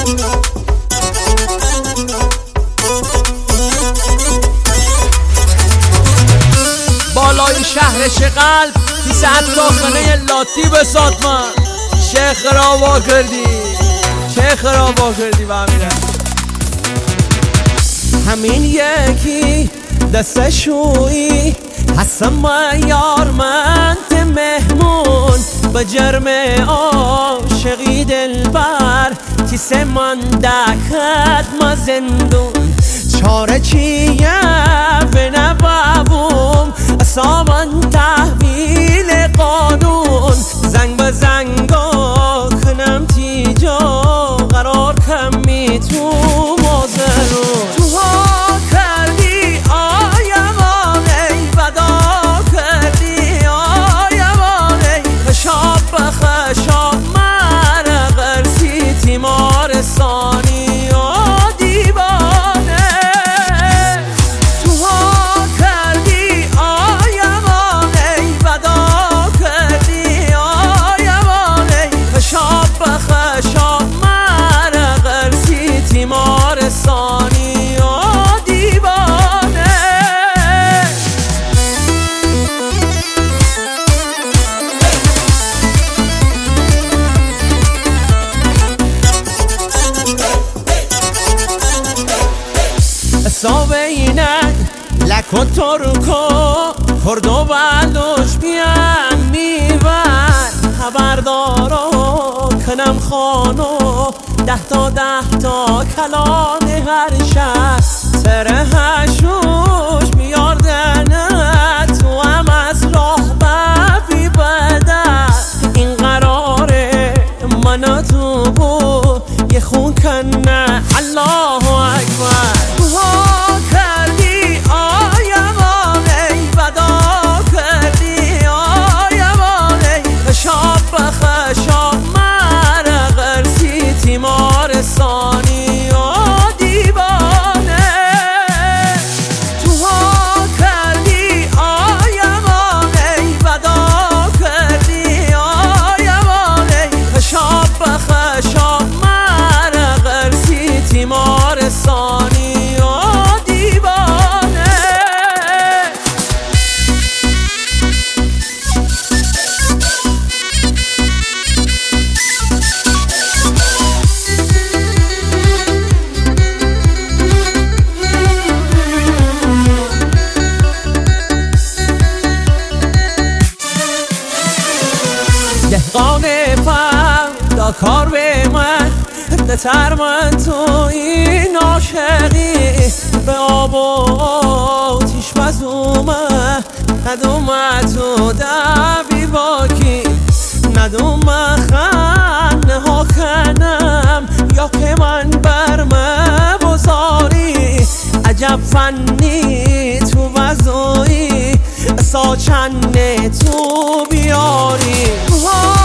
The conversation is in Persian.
بالای شهر شقلب کیسه داخله لاتی بسات من چه خرابا کردی چه خرابا کردی و همین یکی دستشویی حسن من یار من مهمون به جرم عاشقی دلبر کیسه من دکت ما زندون چاره چیه به نبابوم اصابن تحویل قانون زنگ به زنگا کنم تیجا قرار کمی تو مازرون تو ها کردی آیمانه بدا کردی آیمانه خشاب به خشاب من غرسی تیمارستانی سابینن لکو ترکو کرد و بلوش بیان میبر خبردارا کنم خانو 10 تا کلان هر شهر سر هشوش میاردنت تو هم از راه بفی بدر این قراره من تو بو یه خون کنه الله اکبر تیمارستانی و دیوانه تو ها کردی آیمانه بدا کردی آیمانه خشاب به خشاب من غرسی تیمارستانی و دیوانه دهقان فردا کار به من بتر من تو این عاشقی به آب و آتیش مزومه ندومه تو دبی باکی ندومه خنه ها کنم یا که من برمه بزاری عجب فنی تو وزوی ساچنه تو بیاری